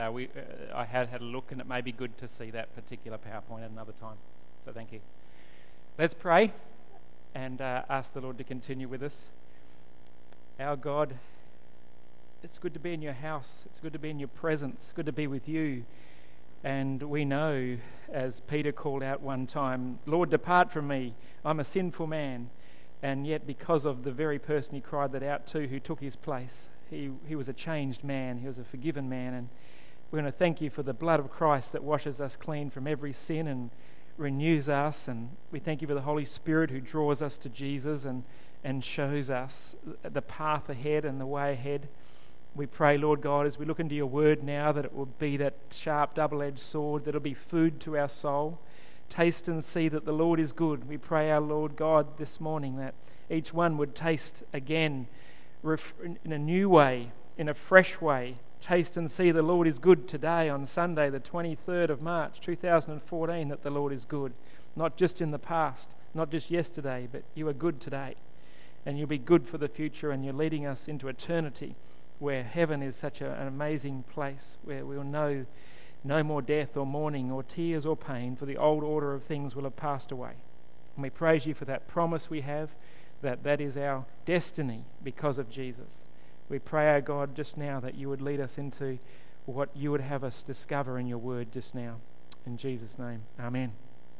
I had a look, and it may be good to see that particular PowerPoint at another time. So thank you. Let's pray and ask the Lord to continue with us. Our God, it's good to be in your house. It's good to be in your presence. It's good to be with you. And we know, as Peter called out one time, Lord, depart from me. I'm a sinful man. And yet, because of the very person he cried that out to, who took his place, he was a changed man. He was a forgiven man. And we're going to thank you for the blood of Christ that washes us clean from every sin and renews us. And we thank you for the Holy Spirit who draws us to Jesus and shows us the path ahead and the way ahead. We pray, Lord God, as we look into your word now, that it will be that sharp, double-edged sword, that it'll be food to our soul. Taste and see that the Lord is good. We pray, our Lord God, this morning that each one would taste again in a new way, in a fresh way. Taste and see the Lord is good today on Sunday, the 23rd of March, 2014, that the Lord is good. Not just in the past, not just yesterday, but you are good today. And you'll be good for the future, and you're leading us into eternity, where heaven is such an amazing place, where we'll know no more death or mourning or tears or pain, for the old order of things will have passed away. And we praise you for that promise we have, that is our destiny because of Jesus. We pray, our God, just now that you would lead us into what you would have us discover in your word just now. In Jesus' name, amen.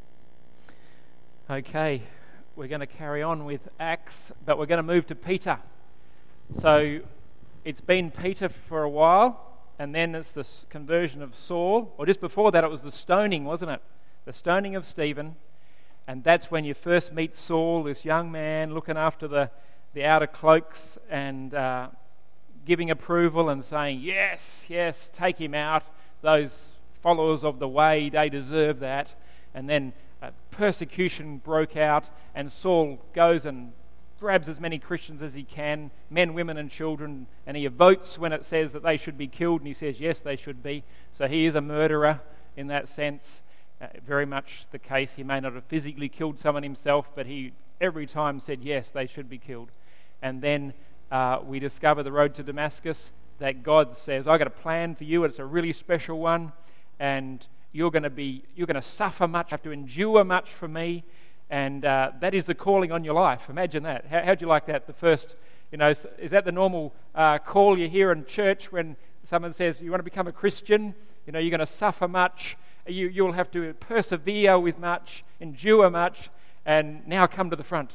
Okay, we're going to carry on with Acts, but we're going to move to Peter. So it's been Peter for a while, and then it's the conversion of Saul, or just before that it was the stoning, wasn't it? The stoning of Stephen, and that's when you first meet Saul, this young man looking after the outer cloaks and giving approval and saying, yes, take him out. Those followers of the way, they deserve that. And then persecution broke out, and Saul goes and grabs as many Christians as he can, men, women and children, and he votes when it says that they should be killed, and he says yes, they should be. So he is a murderer in that sense, very much the case. He may not have physically killed someone himself, but he every time said yes, they should be killed. And then we discover the road to Damascus, that God says, I've got a plan for you, it's a really special one, and you're going to suffer much, have to endure much for me. And that is the calling on your life. Imagine that. How'd you like that? The first, is that the normal call you hear in church when someone says, you want to become a Christian? You're going to suffer much. You'll have to persevere with much, endure much, and now come to the front.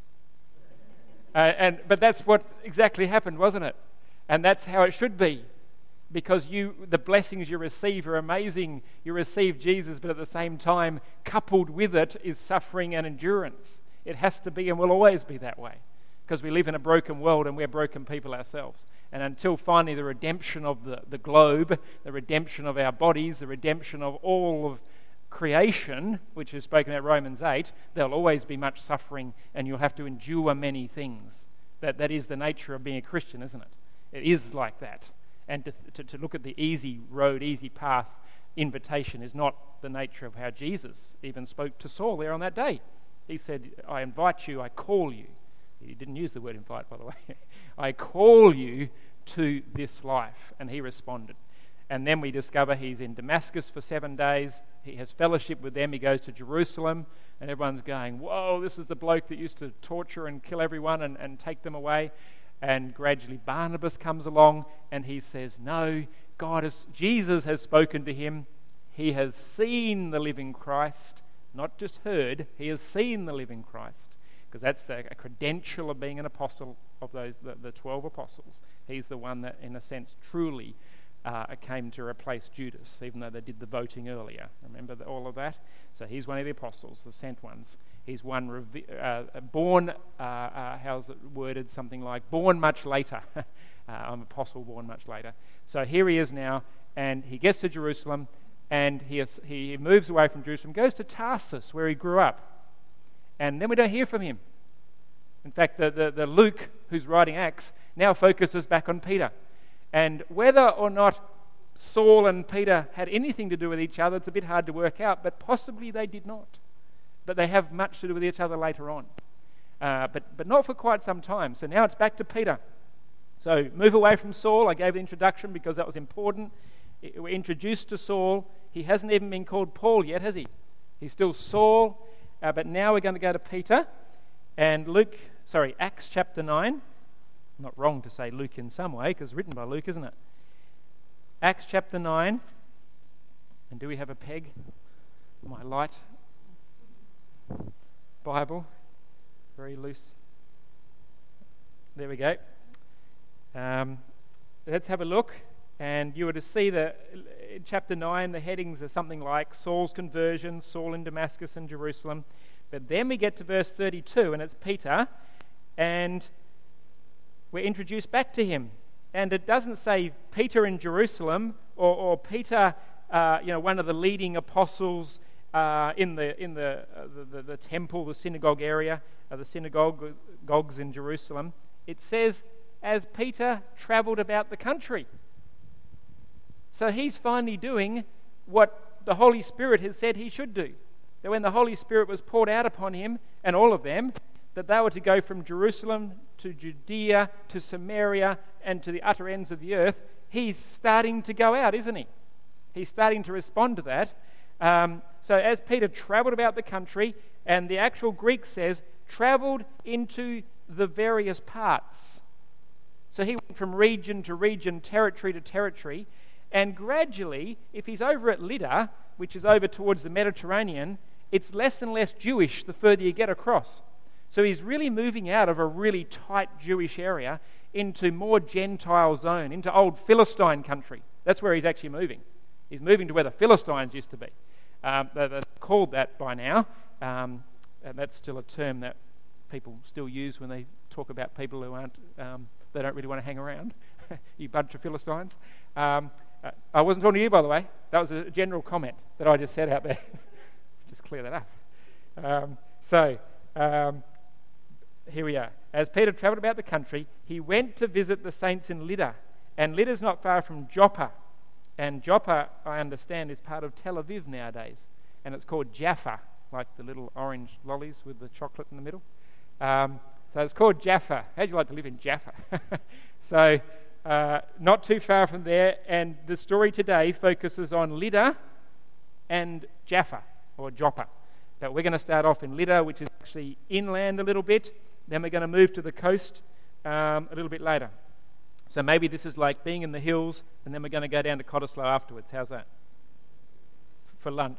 But that's what exactly happened, wasn't it? And that's how it should be. Because the blessings you receive are amazing. You receive Jesus, but at the same time, coupled with it is suffering and endurance. It has to be and will always be that way. Because we live in a broken world and we're broken people ourselves. And until finally the redemption of the globe, the redemption of our bodies, the redemption of all of creation, which is spoken at Romans 8, there'll always be much suffering and you'll have to endure many things. That is the nature of being a Christian, isn't it? It is like that. And to look at the easy road, easy path invitation is not the nature of how Jesus even spoke to Saul there on that day. He said, I invite you, I call you. He didn't use the word invite, by the way. I call you to this life. And he responded. And then we discover he's in Damascus for 7 days. He has fellowship with them. He goes to Jerusalem. And everyone's going, whoa, this is the bloke that used to torture and kill everyone and take them away. And gradually Barnabas comes along and he says, no, Jesus has spoken to him. He has seen the living Christ, not just heard, he has seen the living Christ. Because that's a credential of being an apostle of the 12 apostles. He's the one that, in a sense, truly came to replace Judas, even though they did the voting earlier. Remember all of that? So he's one of the apostles, the sent ones. He's one born, how's it worded? Something like, born much later. I'm apostle born much later. So here he is now, and he gets to Jerusalem, and he moves away from Jerusalem, goes to Tarsus, where he grew up. And then we don't hear from him. In fact, the Luke, who's writing Acts, now focuses back on Peter. And whether or not Saul and Peter had anything to do with each other, it's a bit hard to work out, but possibly they did not. But they have much to do with each other later on. But not for quite some time. So now it's back to Peter. So move away from Saul. I gave the introduction because that was important. We're introduced to Saul. He hasn't even been called Paul yet, has he? He's still Saul, but now we're going to go to Peter and Acts chapter 9. Not wrong to say Luke in some way, because it's written by Luke, isn't it? Acts chapter 9. And do we have a peg? My light Bible. Very loose. There we go. Let's have a look. And you were to see that in chapter 9, the headings are something like Saul's conversion, Saul in Damascus and Jerusalem. But then we get to verse 32, and it's Peter, and we're introduced back to him. And it doesn't say Peter in Jerusalem or Peter, one of the leading apostles in the temple, the synagogue area, the synagogues in Jerusalem. It says, as Peter travelled about the country. So he's finally doing what the Holy Spirit has said he should do. That when the Holy Spirit was poured out upon him, and all of them, that they were to go from Jerusalem to Judea to Samaria and to the utter ends of the earth. He's starting to go out, isn't he? He's starting to respond to that. So as Peter travelled about the country, and the actual Greek says, travelled into the various parts. So he went from region to region, territory to territory, and gradually, if he's over at Lydda, which is over towards the Mediterranean, it's less and less Jewish the further you get across. So he's really moving out of a really tight Jewish area into more Gentile zone, into old Philistine country. That's where he's actually moving. He's moving to where the Philistines used to be. They're called that by now, and that's still a term that people still use when they talk about people who they don't really want to hang around. You bunch of Philistines. I wasn't talking to you, by the way. That was a general comment that I just said out there. Just clear that up. Here we are. As Peter travelled about the country, he went to visit the saints in Lydda. And Lydda's not far from Joppa. And Joppa, I understand, is part of Tel Aviv nowadays. And it's called Jaffa, like the little orange lollies with the chocolate in the middle. So it's called Jaffa. How'd you like to live in Jaffa? So not too far from there. And the story today focuses on Lydda and Jaffa, or Joppa. But we're going to start off in Lydda, which is actually inland a little bit. Then we're going to move to the coast a little bit later. So maybe this is like being in the hills, and then we're going to go down to Cottesloe afterwards. How's that? For lunch.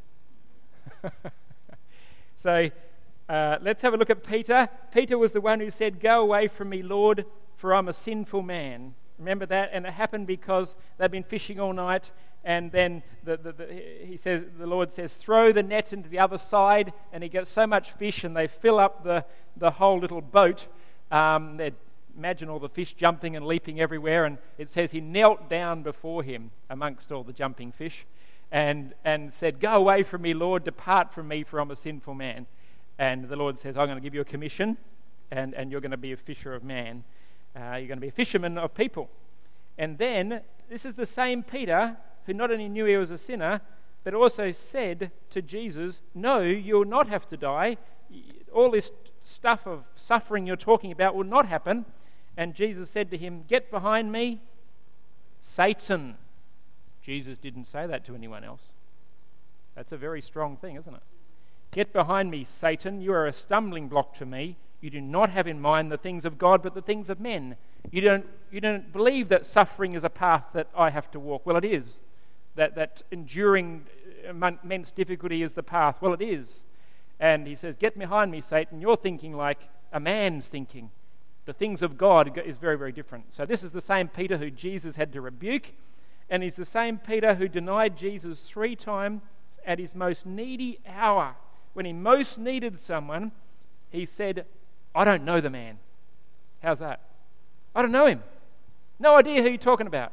So let's have a look at Peter. Peter was the one who said, "Go away from me, Lord, for I'm a sinful man." Remember that? And it happened because they've been fishing all night, and then the Lord says, "Throw the net into the other side," and he gets so much fish, and they fill up the whole little boat. Imagine all the fish jumping and leaping everywhere, and it says he knelt down before him amongst all the jumping fish, and said, "Go away from me, Lord, depart from me, for I'm a sinful man." And the Lord says, "I'm going to give you a commission, and you're going to be a fisher of man. You're going to be a fisherman of people." And then, this is the same Peter who not only knew he was a sinner, but also said to Jesus, "No, you'll not have to die. All this stuff of suffering you're talking about will not happen." And Jesus said to him, "Get behind me, Satan." Jesus didn't say that to anyone else. That's a very strong thing, isn't it? "Get behind me, Satan. You are a stumbling block to me. You do not have in mind the things of God, but the things of men. You don't believe that suffering is a path that I have to walk." Well, it is. That enduring immense difficulty is the path. Well, it is. And he says, "Get behind me, Satan. You're thinking like a man's thinking. The things of God is very, very different." So this is the same Peter who Jesus had to rebuke, and he's the same Peter who denied Jesus 3 times at his most needy hour. When he most needed someone, he said, "I don't know the man." How's that? I don't know him. No idea who you're talking about.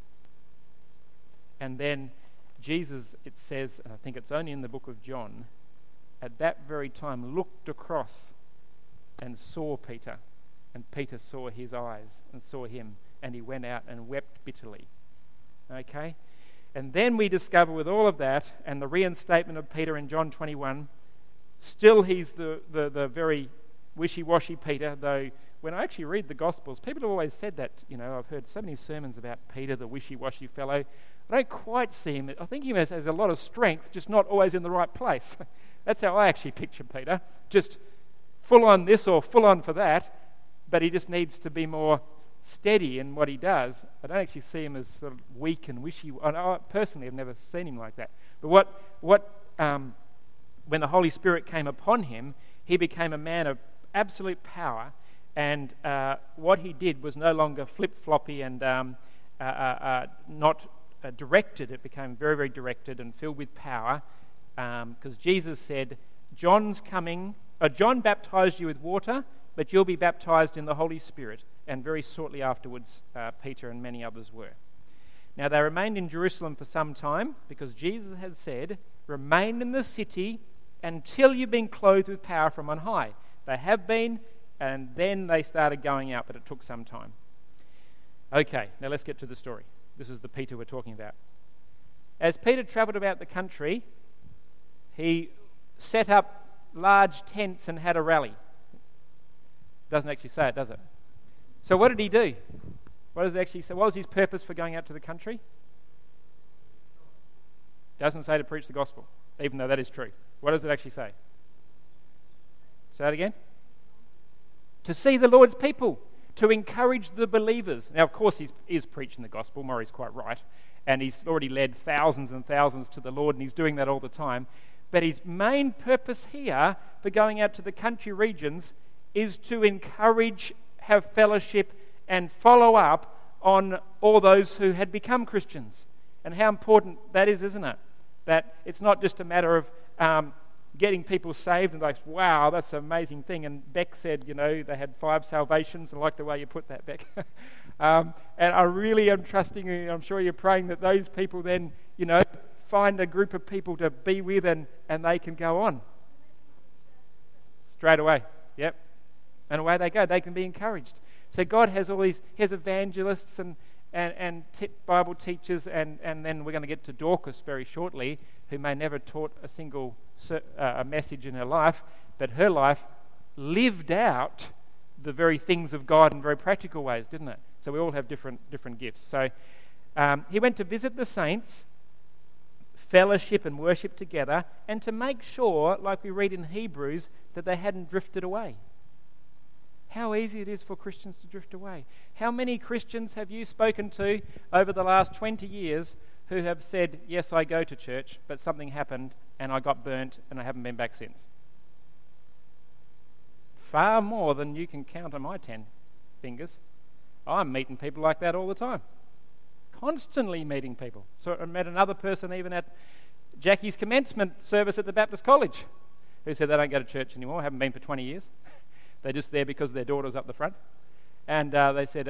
And then Jesus, it says, and I think it's only in the book of John, at that very time looked across and saw Peter. And Peter saw his eyes and saw him, and he went out and wept bitterly. Okay? And then we discover with all of that and the reinstatement of Peter in John 21, still he's the very wishy-washy Peter, though when I actually read the Gospels, people have always said that, I've heard so many sermons about Peter, the wishy-washy fellow. I don't quite see him. I think he has a lot of strength, just not always in the right place. That's how I actually picture Peter. Just full on this or full on for that, but he just needs to be more steady in what he does. I don't actually see him as sort of weak and wishy. I personally have never seen him like that. But when the Holy Spirit came upon him, he became a man of absolute power, and what he did was no longer flip-floppy and not directed. It became very, very directed and filled with power, because Jesus said, John baptized you with water, but you'll be baptized in the Holy Spirit. And very shortly afterwards, Peter and many others were. Now they remained in Jerusalem for some time, because Jesus had said, remain in the city until you've been clothed with power from on high. They have been, and then they started going out, but it took some time. Okay, now let's get to the story. This is the Peter we're talking about. As Peter travelled about the country, he set up large tents and had a rally. Doesn't actually say it, does it? So what did he do? What does it actually say? What was his purpose for going out to the country? Doesn't say to preach the gospel, even though that is true. What does it actually say? Say that again? To see the Lord's people, to encourage the believers. Now, of course, he is preaching the gospel. Murray's quite right. And he's already led thousands and thousands to the Lord, and he's doing that all the time. But his main purpose here for going out to the country regions is to encourage, have fellowship, and follow up on all those who had become Christians. And how important that is, isn't it? That it's not just a matter of getting people saved and like, wow, that's an amazing thing. And Beck said, they had 5 salvations. I like the way you put that, Beck. And I really am trusting you. I'm sure you're praying that those people then, find a group of people to be with and they can go on. Straight away. Yep. And away they go. They can be encouraged. So God has all these, he has evangelists and Bible teachers, and then we're going to get to Dorcas very shortly, who may never taught a single a message in her life, but her life lived out the very things of God in very practical ways, didn't it? So we all have different gifts. So he went to visit the saints, fellowship and worship together, and to make sure, like we read in Hebrews, that they hadn't drifted away. How easy it is for Christians to drift away. How many Christians have you spoken to over the last 20 years who have said, yes, I go to church, but something happened and I got burnt and I haven't been back since? Far more than you can count on my 10 fingers. I'm meeting people like that all the time. Constantly meeting people. So I met another person even at Jackie's commencement service at the Baptist College who said they don't go to church anymore, haven't been for 20 years. They're just there because their daughter's up the front. And they said,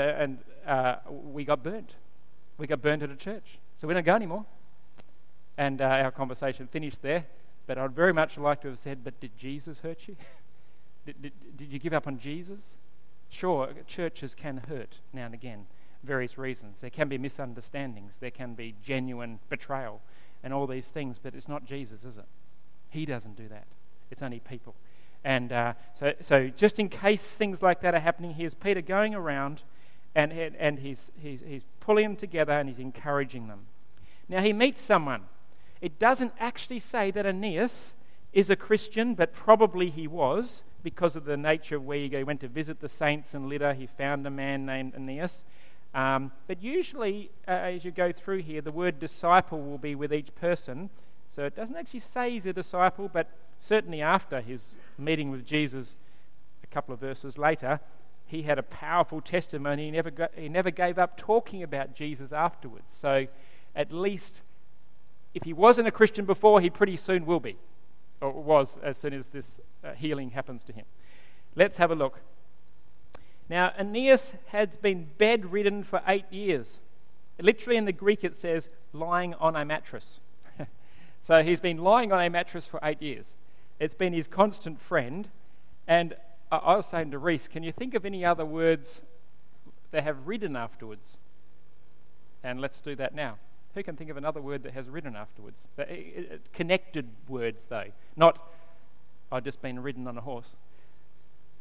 we got burnt. We got burnt at a church. So we don't go anymore. And our conversation finished there. But I'd very much like to have said, but did Jesus hurt you? Did you give up on Jesus? Sure, churches can hurt now and again, various reasons. There can be misunderstandings. There can be genuine betrayal and all these things. But it's not Jesus, is it? He doesn't do that. It's only people. And so just in case things like that are happening, here's Peter going around and he's pulling them together and he's encouraging them. Now he meets someone. It doesn't actually say that Aeneas is a Christian, but probably he was because of the nature of where he went to visit the saints in Lydda. He found a man named Aeneas. But usually as you go through here, the word disciple will be with each person. So it doesn't actually say he's a disciple, but certainly after his meeting with Jesus a couple of verses later, he had a powerful testimony. He never gave up talking about Jesus afterwards. So at least if he wasn't a Christian before, he pretty soon will be, or was as soon as this healing happens to him. Let's have a look. Now, Aeneas has been bedridden for 8 years. Literally in the Greek it says lying on a mattress. So he's been lying on a mattress for 8 years. It's been his constant friend. And I was saying to Reese, can you think of any other words that have ridden afterwards? And let's do that now. Who can think of another word that has ridden afterwards? Connected words, though. Not, I've just been ridden on a horse.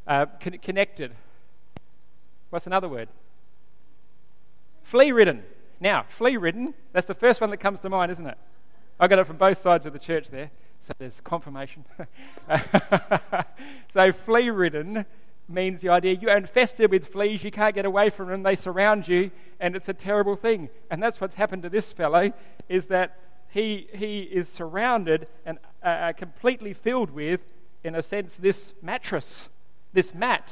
Connected. What's another word? Flea-ridden. Now, flea-ridden, that's the first one that comes to mind, isn't it? I got it from both sides of the church there, so there's confirmation. So flea-ridden means the idea you're infested with fleas, you can't get away from them, they surround you, and it's a terrible thing. And that's what's happened to this fellow, is that he is surrounded and completely filled with, in a sense, this mattress, this mat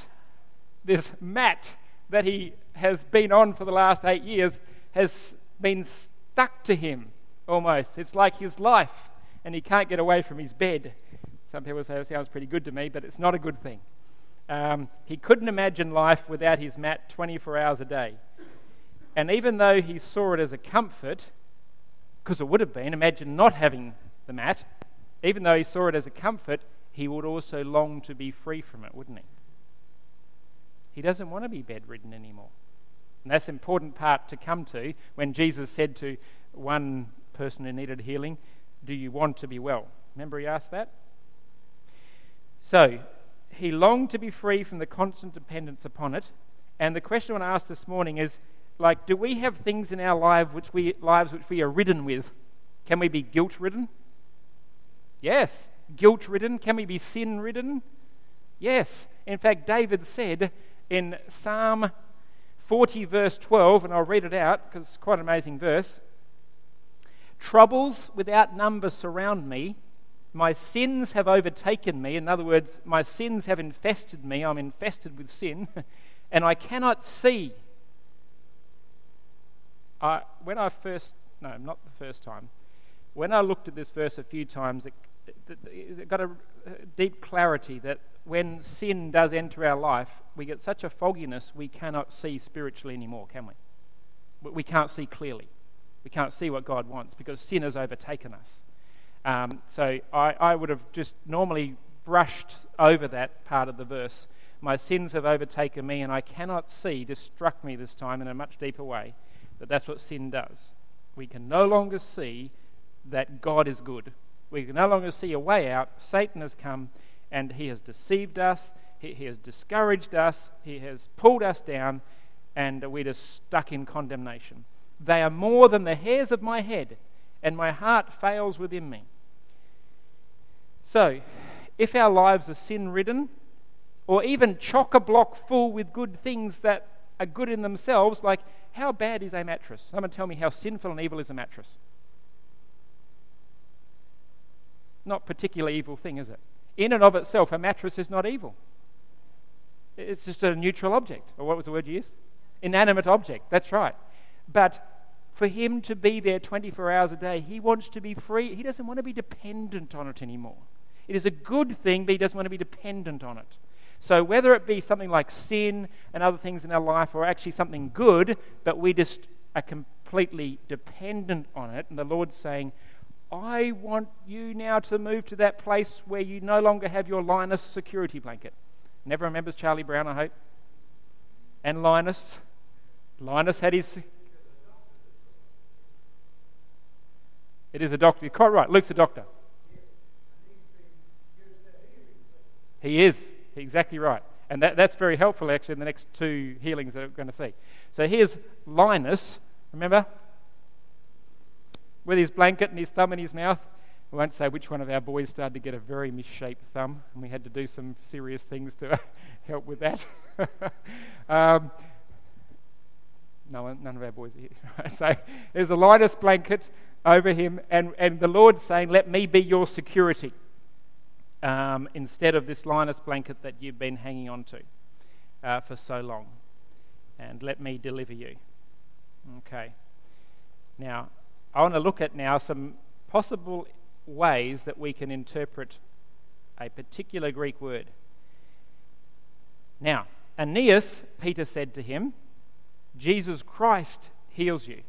that he has been on for the last 8 years has been stuck to him almost. It's like his life, and he can't get away from his bed. Some people say it sounds pretty good to me, but it's not a good thing. He couldn't imagine life without his mat 24 hours a day. And even though he saw it as a comfort, because it would have been, imagine not having the mat, even though he saw it as a comfort, he would also long to be free from it, wouldn't he? He doesn't want to be bedridden anymore. And that's an important part to come to when Jesus said to one person who needed healing, "Do you want to be well?" Remember he asked that? So, he longed to be free from the constant dependence upon it. And the question I want to ask this morning is, do we have things in our lives which we are ridden with? Can we be guilt-ridden? Yes. Guilt-ridden? Can we be sin-ridden? Yes. In fact, David said in Psalm 40 verse 12, and I'll read it out because it's quite an amazing verse, "Troubles without number surround me. My sins have overtaken me." In other words, my sins have infested me. I'm infested with sin, and I cannot see. When I looked at this verse a few times, it got a deep clarity that when sin does enter our life, we get such a fogginess we cannot see spiritually anymore, can we? We can't see clearly. We can't see what God wants because sin has overtaken us. So I would have just normally brushed over that part of the verse. My sins have overtaken me and I cannot see. This struck me this time in a much deeper way, that that's what sin does. We can no longer see that God is good. We can no longer see a way out. Satan has come and he has deceived us. He has discouraged us. He has pulled us down, and we're just stuck in condemnation. "They are more than the hairs of my head, and my heart fails within me." So, if our lives are sin-ridden, or even chock-a-block full with good things that are good in themselves, like how bad is a mattress? Someone tell me how sinful and evil is a mattress. Not particularly evil thing, is it? In and of itself, a mattress is not evil. It's just a neutral object. Or what was the word you used? Inanimate object, that's right. But for him to be there 24 hours a day, he wants to be free. He doesn't want to be dependent on it anymore. It is a good thing, but he doesn't want to be dependent on it. So whether it be something like sin and other things in our life, or actually something good, but we just are completely dependent on it, and the Lord's saying, "I want you now to move to that place where you no longer have your Linus security blanket." Never remembers Charlie Brown, I hope. And Linus had his... It is a doctor. You're quite right. Luke's a doctor. He is. Exactly right. And that's very helpful, actually, in the next two healings that we're going to see. So here's Linus, remember? With his blanket and his thumb in his mouth. We won't say which one of our boys started to get a very misshaped thumb, and we had to do some serious things to help with that. None of our boys are here. Right? So there's a Linus blanket over him, and the Lord's saying, "Let me be your security," instead of this Linus blanket that you've been hanging on to for so long. And let me deliver you. Okay. Now, I want to look at now some possible ways that we can interpret a particular Greek word. Now, Aeneas, Peter said to him, "Jesus Christ heals you."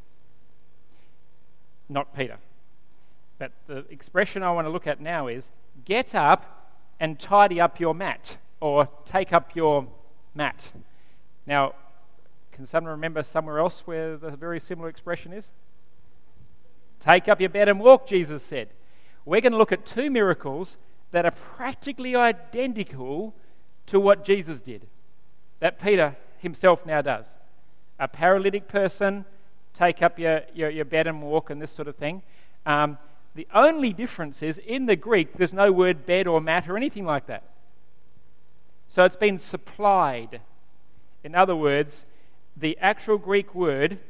Not Peter. But the expression I want to look at now is, "Get up and tidy up your mat," or "take up your mat." Now, can someone remember somewhere else where the very similar expression is? "Take up your bed and walk," Jesus said. We're going to look at two miracles that are practically identical to what Jesus did, that Peter himself now does. A paralytic person take up your bed and walk and this sort of thing. The only difference is in the Greek, there's no word bed or mat or anything like that. So it's been supplied. In other words, the actual Greek word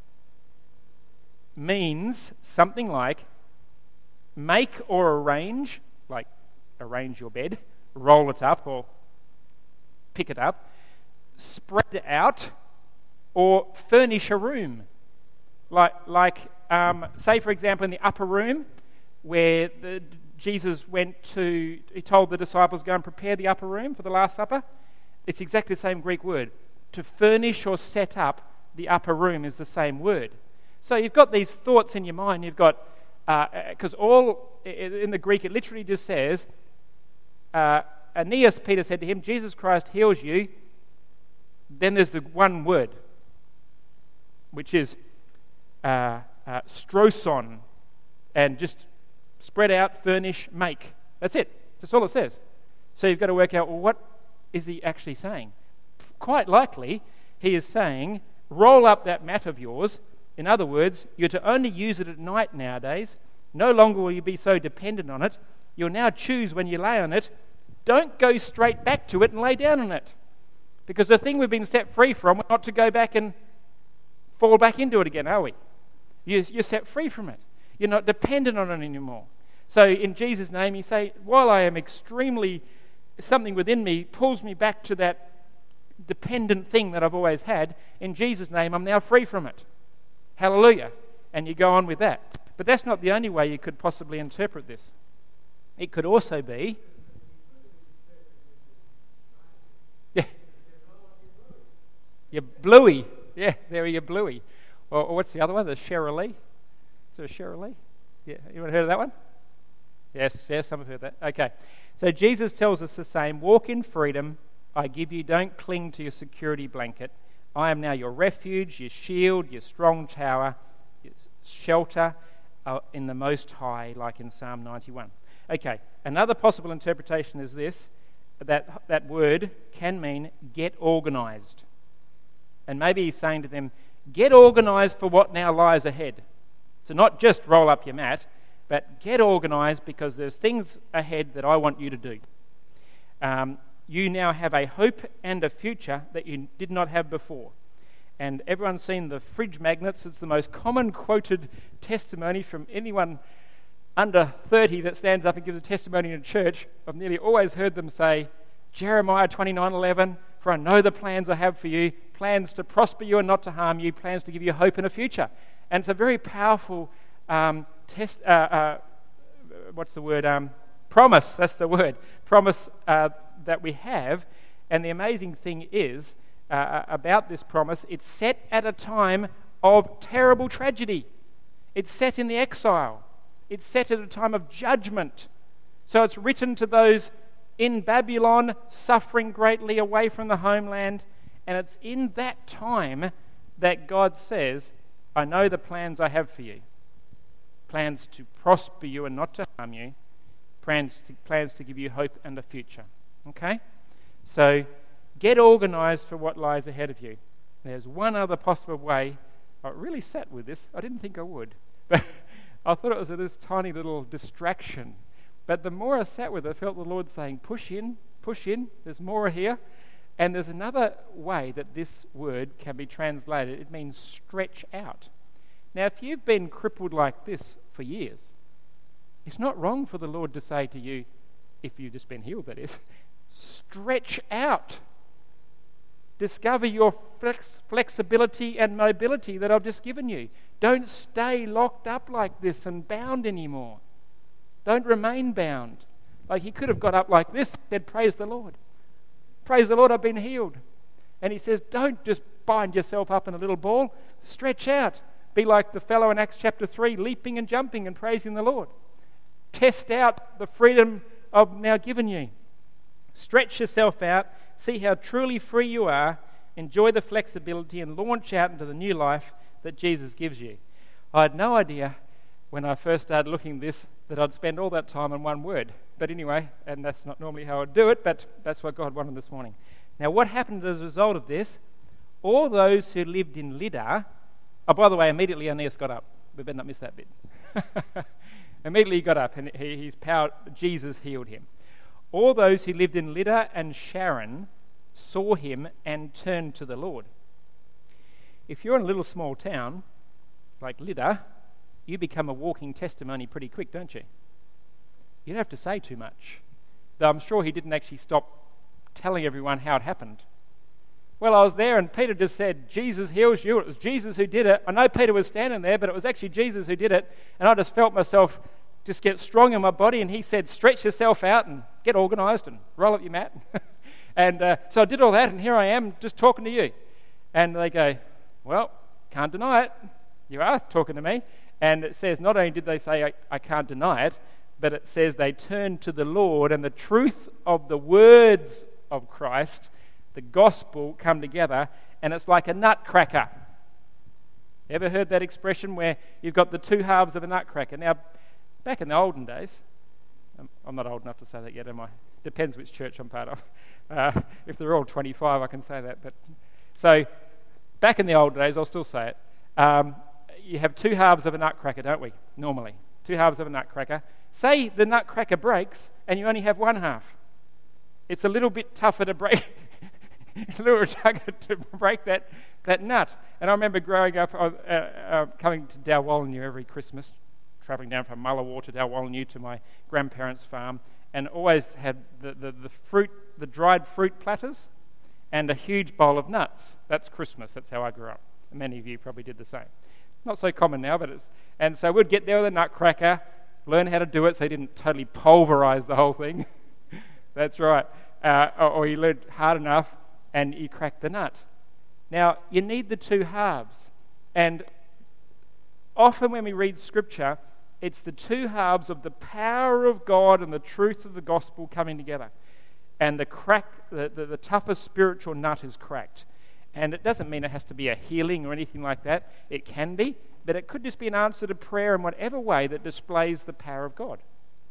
means something like make or arrange, like arrange your bed, roll it up or pick it up, spread out, or furnish a room. Like say for example in the upper room where Jesus he told the disciples, go and prepare the upper room for the Last Supper. It's exactly the same Greek word. To furnish or set up the upper room is the same word. So you've got these thoughts in your mind. You've got, because in the Greek it literally just says, Aeneas, Peter said to him, Jesus Christ heals you. Then there's the one word, which is stroson, and just spread out, furnish, make. That's it. That's all it says. So you've got to work out, well, what is he actually saying? Quite likely, he is saying, roll up that mat of yours. In other words, you're to only use it at night nowadays. No longer will you be so dependent on it. You'll now choose when you lay on it. Don't go straight back to it and lay down on it. Because the thing we've been set free from, we're not to go back and fall back into it again, are we? You're set free from it. You're not dependent on it anymore. So in Jesus' name, you say, while I am something within me pulls me back to that dependent thing that I've always had, in Jesus' name, I'm now free from it. Hallelujah. And you go on with that. But that's not the only way you could possibly interpret this. It could also be, you're bluey. Yeah, there you're bluey. Or what's the other one? The Cherylee. Is there a Cherylee? Yeah, you ever heard of that one? Yes, some have heard that. Okay. So Jesus tells us the same. Walk in freedom I give you. Don't cling to your security blanket. I am now your refuge, your shield, your strong tower, your shelter in the Most High, like in Psalm 91. Okay, another possible interpretation is this, that word can mean get organised. And maybe he's saying to them, get organised for what now lies ahead. So not just roll up your mat, but get organised because there's things ahead that I want you to do. You now have a hope and a future that you did not have before. And everyone's seen the fridge magnets. It's the most common quoted testimony from anyone under 30 that stands up and gives a testimony in a church. I've nearly always heard them say, Jeremiah 29:11, for I know the plans I have for you, plans to prosper you and not to harm you, plans to give you hope and a future. And it's a very powerful promise, that's the word, promise that we have. And the amazing thing is, about this promise, it's set at a time of terrible tragedy. It's set in the exile. It's set at a time of judgment. So it's written to those in Babylon, suffering greatly away from the homeland. And it's in that time that God says, I know the plans I have for you. Plans to prosper you and not to harm you. Plans to give you hope and a future. Okay? So get organised for what lies ahead of you. There's one other possible way. I really sat with this. I didn't think I would. But I thought it was this tiny little distraction. But the more I sat with it, I felt the Lord saying, push in, there's more here. And there's another way that this word can be translated. It means stretch out. Now, if you've been crippled like this for years, it's not wrong for the Lord to say to you, if you've just been healed, that is, stretch out. Discover your flexibility and mobility that I've just given you. Don't stay locked up like this and bound anymore. Don't remain bound. Like he could have got up like this and said, praise the Lord. Praise the Lord, I've been healed. And he says, don't just bind yourself up in a little ball. Stretch out. Be like the fellow in Acts chapter 3, leaping and jumping and praising the Lord. Test out the freedom I've now given you. Stretch yourself out. See how truly free you are. Enjoy the flexibility and launch out into the new life that Jesus gives you. I had no idea when I first started looking at this that I'd spend all that time on one word. But anyway, and that's not normally how I'd do it, but that's what God wanted this morning. Now, what happened as a result of this? All those who lived in Lydda Oh, by the way, immediately Aeneas got up. We better not miss that bit. Immediately he got up, and Jesus healed him. All those who lived in Lydda and Sharon saw him and turned to the Lord. If you're in a little small town like Lydda, you become a walking testimony pretty quick, don't you? You don't have to say too much. Though I'm sure he didn't actually stop telling everyone how it happened. Well, I was there and Peter just said, Jesus heals you. It was Jesus who did it. I know Peter was standing there, but it was actually Jesus who did it. And I just felt myself just get strong in my body. And he said, stretch yourself out and get organised and roll up your mat. And so I did all that, and here I am just talking to you. And they go, well, can't deny it. You are talking to me. And it says, not only did they say, I can't deny it, but it says they turned to the Lord, and the truth of the words of Christ, the gospel, come together, and it's like a nutcracker. Ever heard that expression where you've got the two halves of a nutcracker? Now, back in the olden days, I'm not old enough to say that yet, am I? Depends which church I'm part of. If they're all 25, I can say that. But so, back in the old days, I'll still say it. You have two halves of a nutcracker, don't we? Normally, two halves of a nutcracker. Say the nutcracker breaks, and you only have one half. It's a little bit tougher to break. It's a little tougher to break that nut. And I remember growing up, coming to Dalwallinu every Christmas, travelling down from Mullawar to Dalwallinu to my grandparents' farm, and always had the dried fruit platters, and a huge bowl of nuts. That's Christmas. That's how I grew up. Many of you probably did the same. Not so common now, but and so we'd get there with a nutcracker, learn how to do it so he didn't totally pulverise the whole thing. That's right. Or you learned hard enough and you crack the nut. Now, you need the two halves. And often when we read Scripture, it's the two halves of the power of God and the truth of the gospel coming together. And the toughest spiritual nut is cracked. And it doesn't mean it has to be a healing or anything like that. It can be, but it could just be an answer to prayer in whatever way that displays the power of God.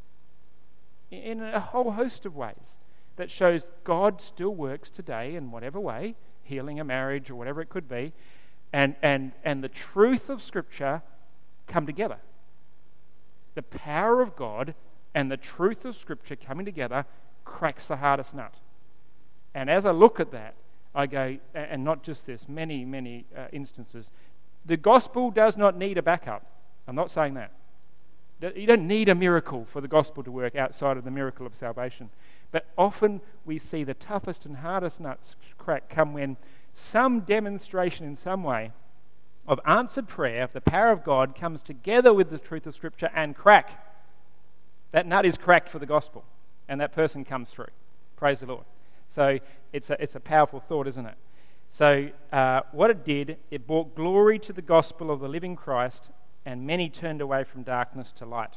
In a whole host of ways that shows God still works today in whatever way, healing a marriage or whatever it could be, and the truth of Scripture come together. The power of God and the truth of Scripture coming together cracks the hardest nut. And as I look at that, I go, and not just this, many instances, the gospel does not need a backup. I'm not saying that. You don't need a miracle for the gospel to work outside of the miracle of salvation. But often we see the toughest and hardest nuts crack come when some demonstration in some way of answered prayer, of the power of God, comes together with the truth of Scripture and crack. That nut is cracked for the gospel, and that person comes through. Praise the Lord. So it's a powerful thought, isn't it? So what it did, it brought glory to the gospel of the living Christ, and many turned away from darkness to light.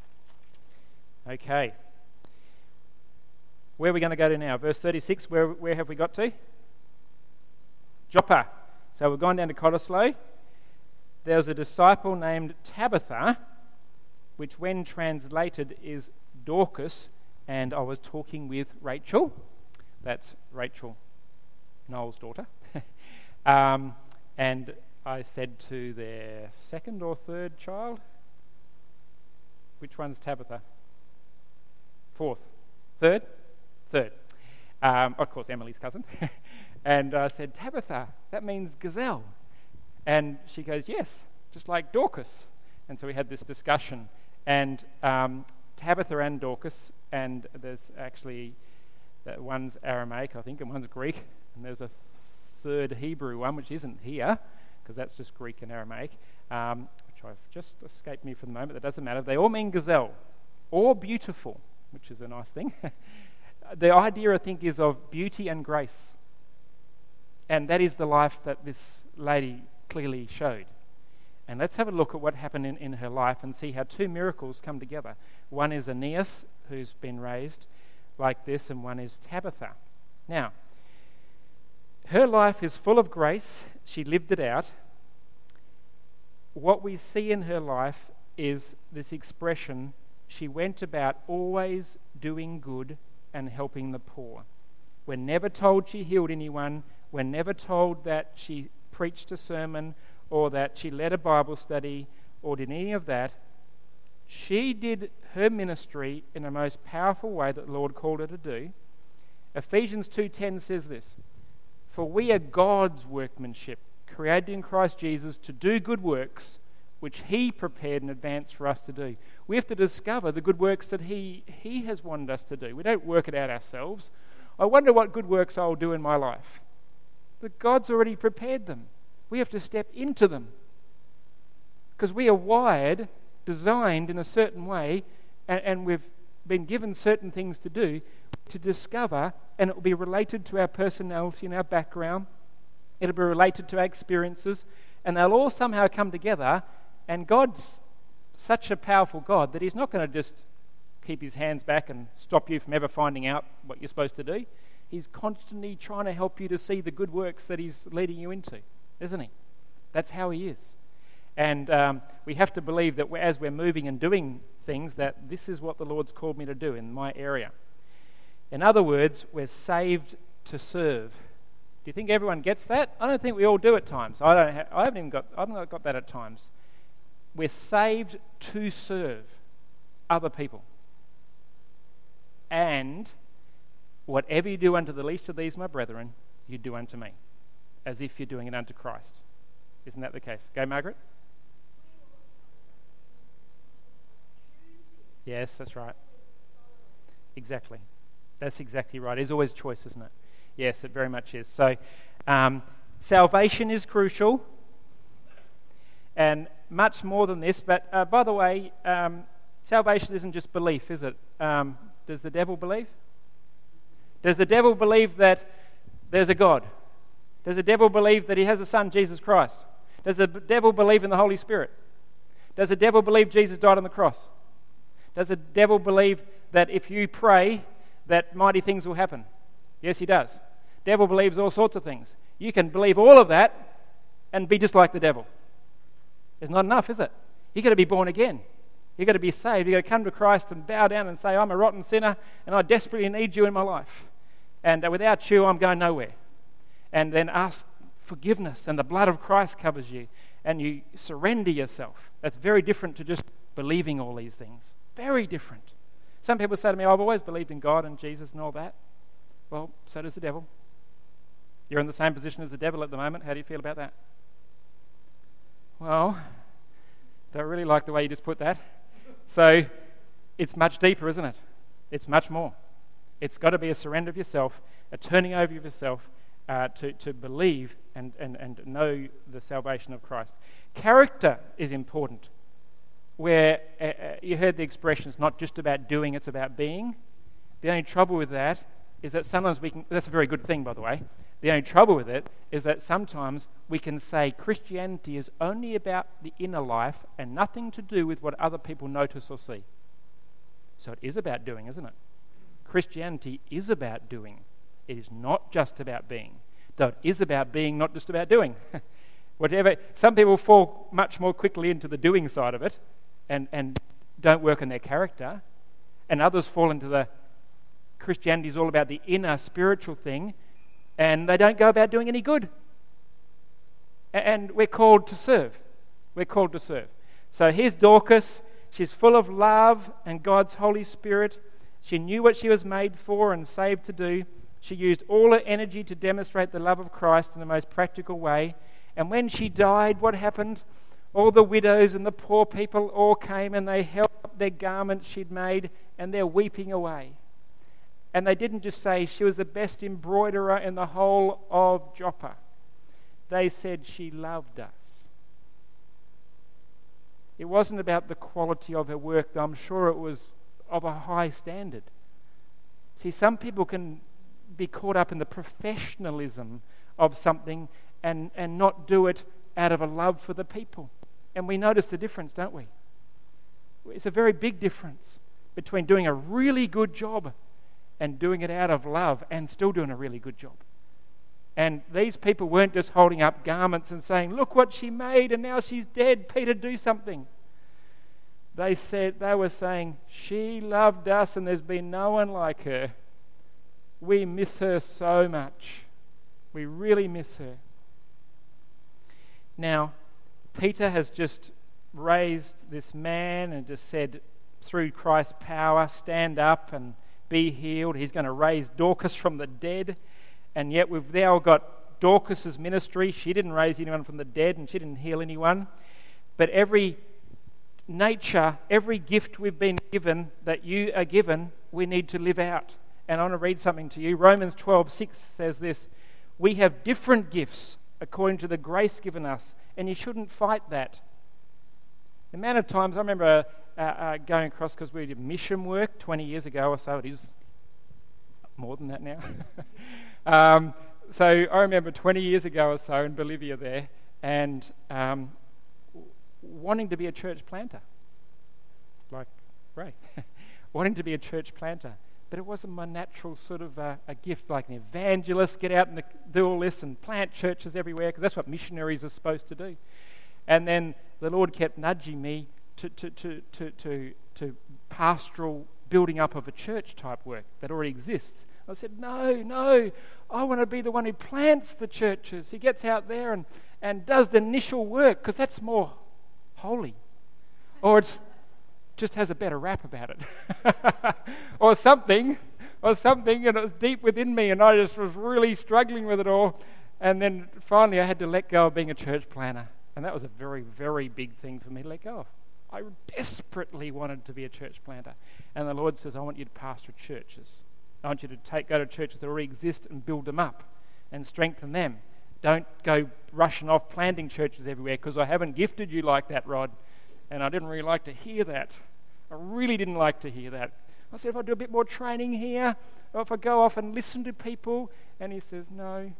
Okay. Where are we going to go to now? Verse 36, where have we got to? Joppa. So we've gone down to Cottesloe. There was a disciple named Tabitha, which when translated is Dorcas, and I was talking with Rachel. That's Rachel, Noel's daughter. And I said to their second or third child, which one's Tabitha? Fourth? Third? Third. Of course, Emily's cousin. And I said, Tabitha, that means gazelle. And she goes, yes, just like Dorcas. And so we had this discussion. And Tabitha and Dorcas, and there's actually, one's Aramaic, I think, and one's Greek. And there's a third Hebrew one, which isn't here, because that's just Greek and Aramaic, which I've just escaped me for the moment. That doesn't matter. They all mean gazelle, or beautiful, which is a nice thing. The idea, I think, is of beauty and grace. And that is the life that this lady clearly showed. And let's have a look at what happened in her life and see how two miracles come together. One is Aeneas, who's been raised like this, and one is Tabitha. Now, her life is full of grace. She lived it out. What we see in her life is this expression, she went about always doing good and helping the poor. We're never told she healed anyone. We're never told that she preached a sermon or that she led a Bible study or did any of that. She did her ministry in the most powerful way that the Lord called her to do. Ephesians 2:10 says this, "For we are God's workmanship, created in Christ Jesus to do good works, which He prepared in advance for us to do." We have to discover the good works that He has wanted us to do. We don't work it out ourselves. I wonder what good works I'll do in my life. But God's already prepared them. We have to step into them. Because we are wired, designed in a certain way, and we've been given certain things to do, to discover, and it will be related to our personality and our background. It'll be related to our experiences, and they'll all somehow come together. And God's such a powerful God that He's not going to just keep His hands back and stop you from ever finding out what you're supposed to do. He's constantly trying to help you to see the good works that He's leading you into, isn't He? That's how He is. And we have to believe that as we're moving and doing things, that this is what the Lord's called me to do in my area. In other words, we're saved to serve. Do you think everyone gets that? I don't think we all do at times. I've not got that at times. We're saved to serve other people. And whatever you do unto the least of these, my brethren, you do unto me, as if you're doing it unto Christ. Isn't that the case? Go, Margaret. Yes, that's right. Exactly. That's exactly right. There's always choice, isn't it? Yes, it very much is. So, salvation is crucial, and much more than this. But by the way, salvation isn't just belief, is it? Does the devil believe? Does the devil believe that there's a God? Does the devil believe that He has a Son, Jesus Christ? Does the devil believe in the Holy Spirit? Does the devil believe Jesus died on the cross? Does the devil believe that if you pray, that mighty things will happen? Yes, he does. Devil believes all sorts of things. You can believe all of that and be just like the devil. It's not enough, is it? You've got to be born again. You've got to be saved. You've got to come to Christ and bow down and say, I'm a rotten sinner and I desperately need you in my life. And without you, I'm going nowhere. And then ask forgiveness, and the blood of Christ covers you, and you surrender yourself. That's very different to just believing all these things. Very different. Some people say to me, I've always believed in God and Jesus and all that. Well, so does the devil. You're in the same position as the devil at the moment. How do you feel about that? Well, don't really like the way you just put that. So it's much deeper, isn't it? It's much more. It's got to be a surrender of yourself, a turning over of yourself to believe and know the salvation of Christ. Character is important. Where you heard the expression, it's not just about doing, it's about being. The only trouble with that is that sometimes that's a very good thing, by the way. The only trouble with it is that sometimes we can say Christianity is only about the inner life and nothing to do with what other people notice or see. So it is about doing, isn't it? Christianity is about doing. It is not just about being. Though it is about being, not just about doing. Whatever. Some people fall much more quickly into the doing side of it and don't work on their character, and others fall into the Christianity is all about the inner spiritual thing, and they don't go about doing any good. And we're called to serve. We're called to serve. So here's Dorcas. She's full of love and God's Holy Spirit. She knew what she was made for and saved to do. She used all her energy to demonstrate the love of Christ in the most practical way. And when she died, what happened? All the widows and the poor people all came and they held up their garments she'd made and they're weeping away. And they didn't just say she was the best embroiderer in the whole of Joppa. They said she loved us. It wasn't about the quality of her work, though I'm sure it was of a high standard. See, some people can be caught up in the professionalism of something and not do it out of a love for the people. And we notice the difference, don't we? It's a very big difference between doing a really good job and doing it out of love and still doing a really good job. And these people weren't just holding up garments and saying, look what she made and now she's dead, Peter, do something. They were saying, she loved us and there's been no one like her. We miss her so much. We really miss her. Now, Peter has just raised this man and just said, through Christ's power, stand up and be healed. He's going to raise Dorcas from the dead. And yet we've now got Dorcas's ministry. She didn't raise anyone from the dead and she didn't heal anyone. But every nature, every gift we've been given, that you are given, we need to live out. And I want to read something to you. Romans 12:6 says this: we have different gifts according to the grace given us, and you shouldn't fight that. The amount of times I remember going across, because we did mission work 20 years ago or so, it is more than that now. So I remember 20 years ago or so in Bolivia there, and wanting to be a church planter, like Ray, wanting to be a church planter. But it wasn't my natural sort of a gift, like an evangelist, get out and do all this and plant churches everywhere, because that's what missionaries are supposed to do. And then the Lord kept nudging me to pastoral building up of a church type work that already exists. I said, no, I want to be the one who plants the churches. He gets out there and does the initial work, because that's more holy. Or it's just has a better rap about it. or something, and it was deep within me, and I just was really struggling with it all. And then finally I had to let go of being a church planter. And that was a very, very big thing for me to let go of. I desperately wanted to be a church planter. And the Lord says, I want you to pastor churches. I want you to go to churches that already exist and build them up and strengthen them. Don't go rushing off planting churches everywhere, because I haven't gifted you like that, Rod. And I didn't really like to hear that. I really didn't like to hear that. I said, if I do a bit more training here, or if I go off and listen to people, and he says, no,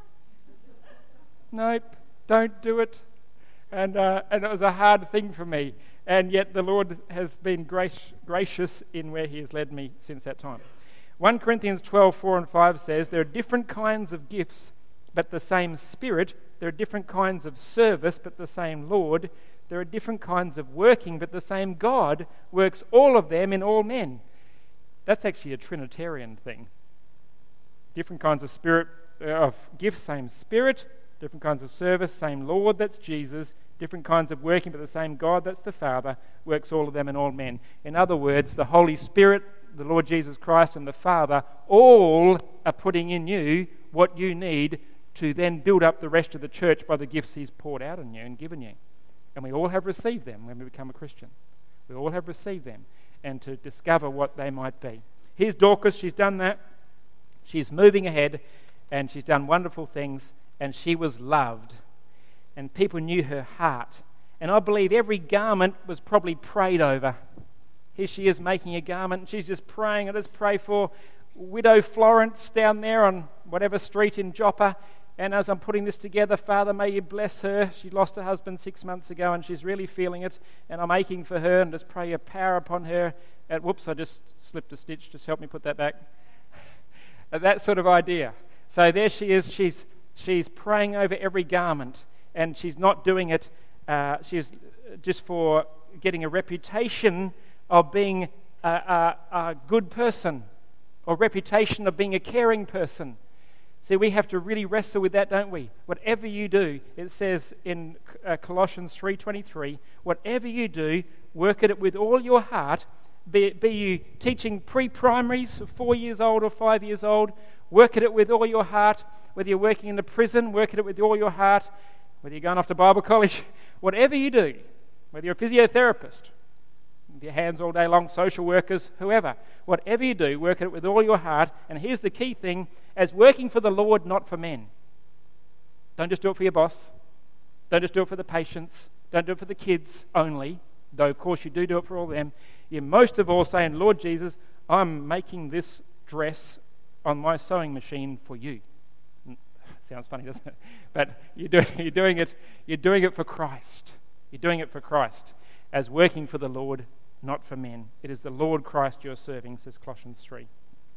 nope, don't do it. And it was a hard thing for me. And yet the Lord has been gracious in where he has led me since that time. 1 Corinthians 12:4-5 says, there are different kinds of gifts, but the same Spirit. There are different kinds of service, but the same Lord. There are different kinds of working, but the same God works all of them in all men. That's actually a Trinitarian thing. Different kinds of spirit of gifts, same Spirit. Different kinds of service, same Lord, that's Jesus. Different kinds of working, but the same God, that's the Father, works all of them in all men. In other words, the Holy Spirit, the Lord Jesus Christ, and the Father all are putting in you what you need to then build up the rest of the church by the gifts he's poured out on you and given you. And we all have received them when we become a Christian. We all have received them, and to discover what they might be. Here's Dorcas. She's done that. She's moving ahead, and she's done wonderful things, and she was loved. And people knew her heart. And I believe every garment was probably prayed over. Here she is making a garment, and she's just praying. I just pray for Widow Florence down there on whatever street in Joppa. And as I'm putting this together, Father, may you bless her. She lost her husband 6 months ago, and she's really feeling it. And I'm aching for her, and just pray your power upon her. Whoops, I just slipped a stitch. Just help me put that back. That sort of idea. So there she is. She's praying over every garment, and she's not doing it. She's just for getting a reputation of being a good person, or reputation of being a caring person. See, we have to really wrestle with that, don't we? Whatever you do, it says in Colossians 3:23, whatever you do, work at it with all your heart. Be you teaching pre-primaries, 4 years old or 5 years old, work at it with all your heart. Whether you're working in the prison, work at it with all your heart. Whether you're going off to Bible college, whatever you do, whether you're a physiotherapist, with your hands all day long, social workers, whoever, whatever you do, work at it with all your heart. And here's the key thing, as working for the Lord, not for men. Don't just do it for your boss. Don't just do it for the patients. Don't do it for the kids only, though of course you do it for all of them. You're most of all saying, Lord Jesus, I'm making this dress on my sewing machine for you. Sounds funny, doesn't it? But you're doing it for Christ. You're doing it for Christ, as working for the Lord, not for men. It is the Lord Christ you're serving, says Colossians 3.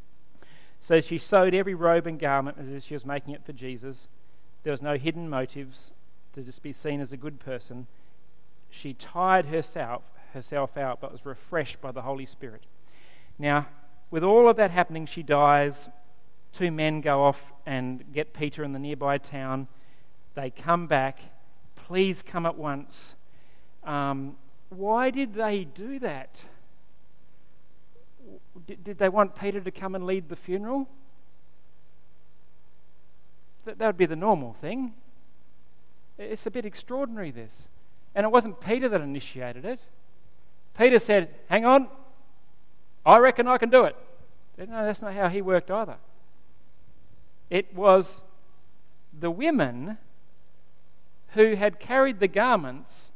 So she sewed every robe and garment as if she was making it for Jesus. There was no hidden motives to just be seen as a good person. She tired herself out, but was refreshed by the Holy Spirit. Now, with all of that happening, she dies. 2 men go off and get Peter in the nearby town. They come back please come at once. Why did they do that? Did they want Peter to come and lead the funeral? That would be the normal thing. It's a bit extraordinary, this. And it wasn't Peter that initiated it. Peter said, hang on, I reckon I can do it. No, that's not how he worked either. It was the women who had carried the garments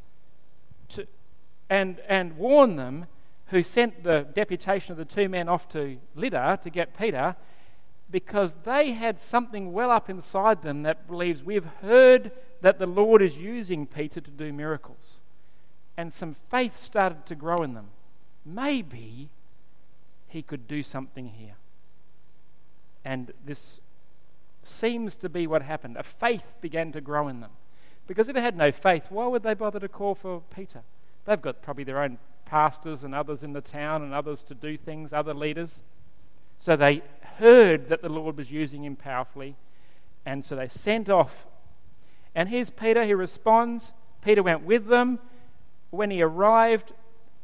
and warned them, who sent the deputation of the two men off to Lydda to get Peter, because they had something well up inside them that believes, we've heard that the Lord is using Peter to do miracles. And some faith started to grow in them. Maybe he could do something here. And this seems to be what happened. A faith began to grow in them. Because if they had no faith, why would they bother to call for Peter? They've got probably their own pastors and others in the town and others to do things, other leaders. So they heard that the Lord was using him powerfully, and so they sent off. And here's Peter, he responds. Peter went with them. When he arrived,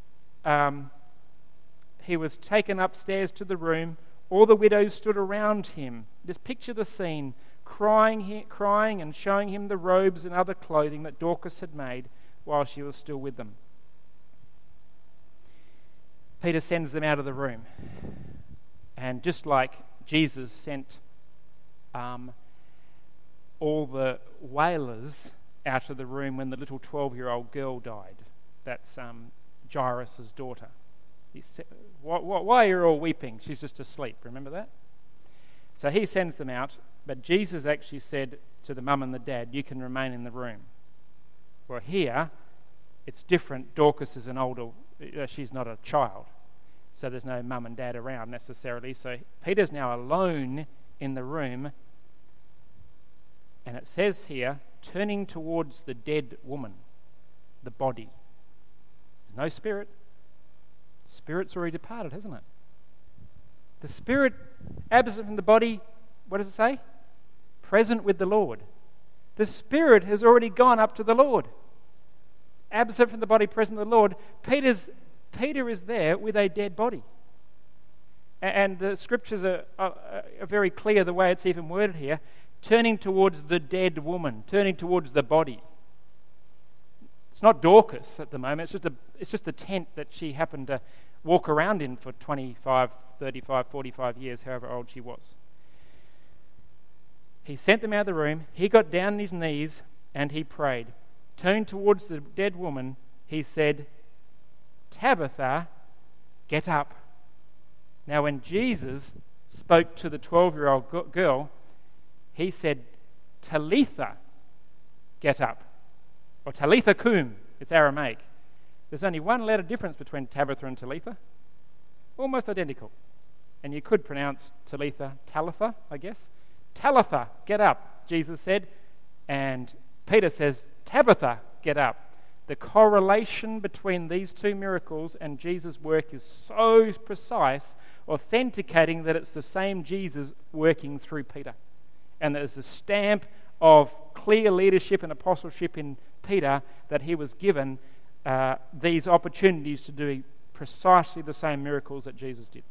he was taken upstairs to the room. All the widows stood around him. Just picture the scene, crying and showing him the robes and other clothing that Dorcas had made while she was still with them. Peter sends them out of the room. And just like Jesus sent all the wailers out of the room when the little 12-year-old girl died. That's Jairus' daughter. He said, why are you all weeping? She's just asleep. Remember that? So he sends them out, but Jesus actually said to the mum and the dad, you can remain in the room. Well, here, it's different. Dorcas is an older, she's not a child. So there's no mum and dad around necessarily. So Peter's now alone in the room. And it says here, turning towards the dead woman, the body. There's no spirit. Spirit's already departed, hasn't it? The spirit absent from the body, what does it say? Present with the Lord. The spirit has already gone up to the Lord. Absent from the body, present with the Lord. Peter is there with a dead body. And the scriptures are very clear the way it's even worded here. Turning towards the dead woman, turning towards the body. It's not Dorcas at the moment. It's just a tent that she happened to walk around in for 25, 35, 45 years, however old she was. He sent them out of the room. He got down on his knees and he prayed. Turned towards the dead woman, he said, Tabitha, get up. Now when Jesus spoke to the 12-year-old girl, he said, Talitha, get up. Or Talitha cum, it's Aramaic. There's only one letter difference between Tabitha and Talitha. Almost identical. And you could pronounce Talitha, Talitha, I guess. Talitha, get up, Jesus said. And Peter says, Tabitha, get up. The correlation between these two miracles and Jesus' work is so precise, authenticating that it's the same Jesus working through Peter. And there's a stamp of clear leadership and apostleship in Peter that he was given these opportunities to do precisely the same miracles that Jesus did.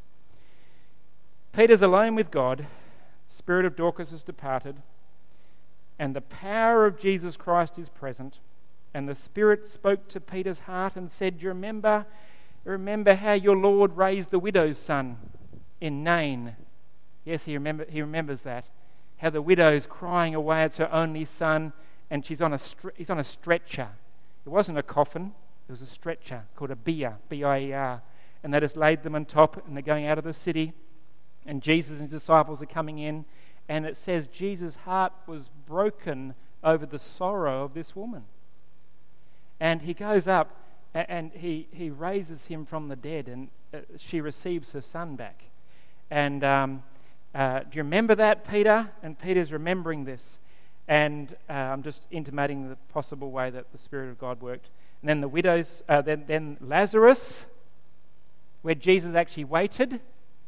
Peter's alone with God. Spirit of Dorcas has departed. And the power of Jesus Christ is present. And the Spirit spoke to Peter's heart and said, "You remember how your Lord raised the widow's son in Nain." Yes, he remembers that. How the widow's crying away, it's her only son, and he's on a stretcher. It wasn't a coffin, it was a stretcher called a bier, B-I-E-R. And they just laid them on top, and they're going out of the city. And Jesus and his disciples are coming in, and it says Jesus' heart was broken over the sorrow of this woman. And he goes up, and he raises him from the dead, and she receives her son back. And do you remember that, Peter? And Peter's remembering this. And I'm just intimating the possible way that the Spirit of God worked. And then the widows, then Lazarus, where Jesus actually waited.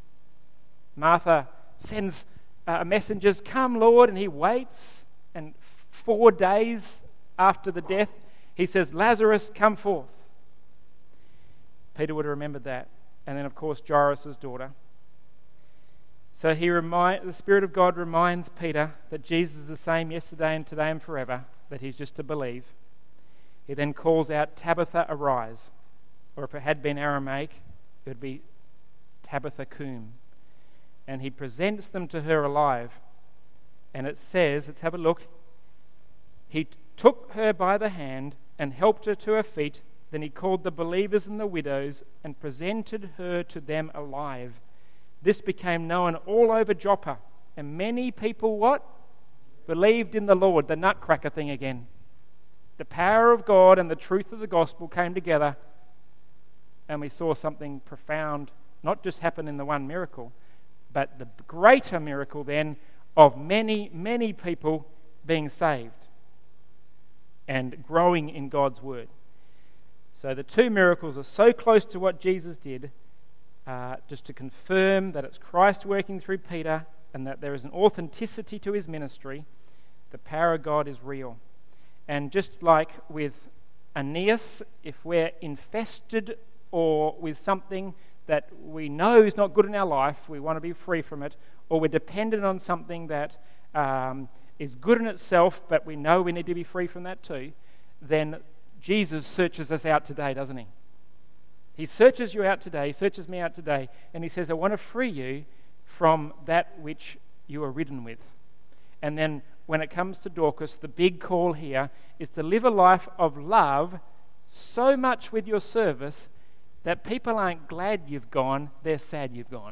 Martha sends messengers, "Come, Lord," and he waits. And 4 days after the death, he says, Lazarus, come forth. Peter would have remembered that. And then, of course, Jairus' daughter. So the Spirit of God reminds Peter that Jesus is the same yesterday and today and forever, that he's just to believe. He then calls out, Tabitha, arise. Or if it had been Aramaic, it would be Tabitha cum. And he presents them to her alive. And it says, let's have a look. He took her by the hand and helped her to her feet. Then he called the believers and the widows and presented her to them alive. This became known all over Joppa. And many people, what? Believed in the Lord. The nutcracker thing again. The power of God and the truth of the gospel came together. And we saw something profound, not just happen in the one miracle, but the greater miracle then of many, many people being saved and growing in God's word. So the two miracles are so close to what Jesus did, just to confirm that it's Christ working through Peter and that there is an authenticity to his ministry. The power of God is real. And just like with Aeneas, if we're infested or with something that we know is not good in our life, we want to be free from it, or we're dependent on something that is good in itself, but we know we need to be free from that too, then Jesus searches us out today, doesn't he? He searches you out today, searches me out today, and he says, I want to free you from that which you are ridden with. And then when it comes to Dorcas, the big call here is to live a life of love so much with your service that people aren't glad you've gone, they're sad you've gone.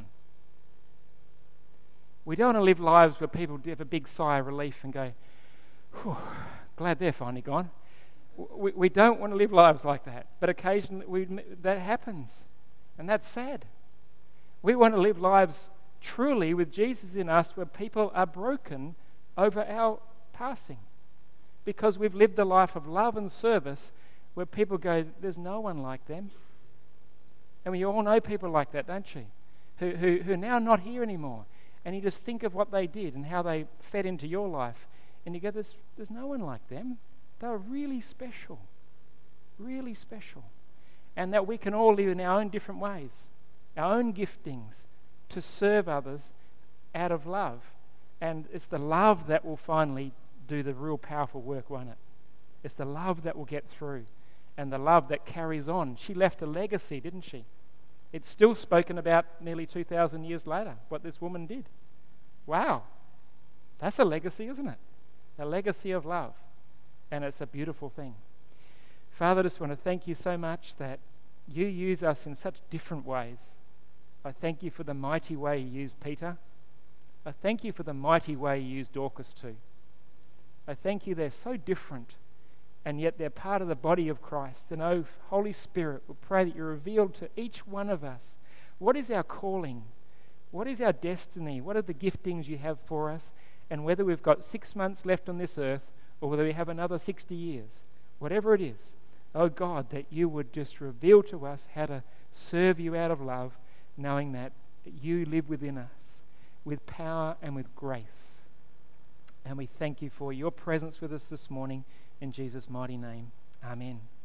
We don't want to live lives where people have a big sigh of relief and go, glad they're finally gone. We don't want to live lives like that. But occasionally that happens. And that's sad. We want to live lives truly with Jesus in us where people are broken over our passing. Because we've lived a life of love and service where people go, there's no one like them. And we all know people like that, don't you? Who are now not here anymore. And you just think of what they did and how they fed into your life. And you go, there's no one like them. They were really special. Really special. And that we can all live in our own different ways. Our own giftings to serve others out of love. And it's the love that will finally do the real powerful work, won't it? It's the love that will get through. And the love that carries on. She left a legacy, didn't she? It's still spoken about nearly 2,000 years later, what this woman did. Wow. That's a legacy, isn't it? A legacy of love. And it's a beautiful thing. Father, I just want to thank you so much that you use us in such different ways. I thank you for the mighty way you used Peter. I thank you for the mighty way you used Dorcas too. I thank you they're so different, and yet they're part of the body of Christ. And oh, Holy Spirit, we pray that you reveal to each one of us what is our calling, what is our destiny, what are the giftings you have for us, and whether we've got 6 months left on this earth or whether we have another 60 years, whatever it is, oh God, that you would just reveal to us how to serve you out of love, knowing that you live within us with power and with grace. And we thank you for your presence with us this morning in Jesus' mighty name. Amen.